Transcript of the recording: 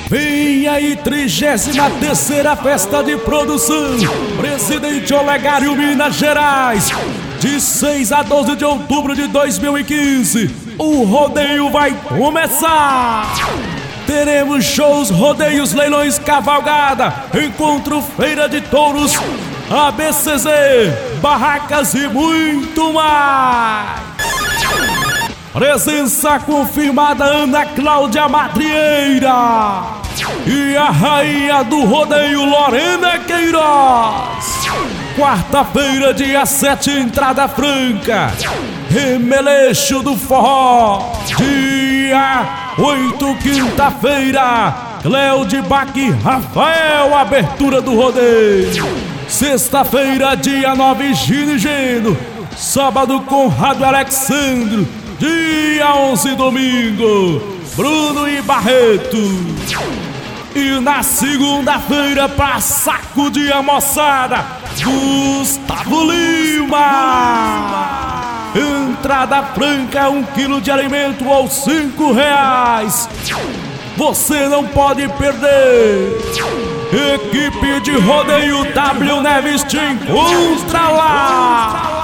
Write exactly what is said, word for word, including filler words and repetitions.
Vem aí, trigésima terceira festa de produção Presidente Olegário, Minas Gerais. De seis a doze de outubro de dois mil e quinze, o rodeio vai começar. Teremos shows, rodeios, leilões, cavalgada, encontro, feira de touros, A B C Z, barracas e muito mais. Presença confirmada: Ana Cláudia Madrieira e a rainha do rodeio, Lorena Queiroz. Quarta-feira, dia sete, entrada franca, Remeleixo do Forró. Dia oito, quinta-feira, Cléo Bach e Rafael, abertura do rodeio. Sexta-feira, dia nove, Gino e Geno. Sábado, Conrado e Alexandro. Dia onze, domingo, Bruno e Barreto. E na segunda-feira, pra sacudir a moçada, Gustavo Lima. Entrada franca, um quilo de alimento ou cinco reais. Você não pode perder. Equipe de rodeio W Neves te encontra lá.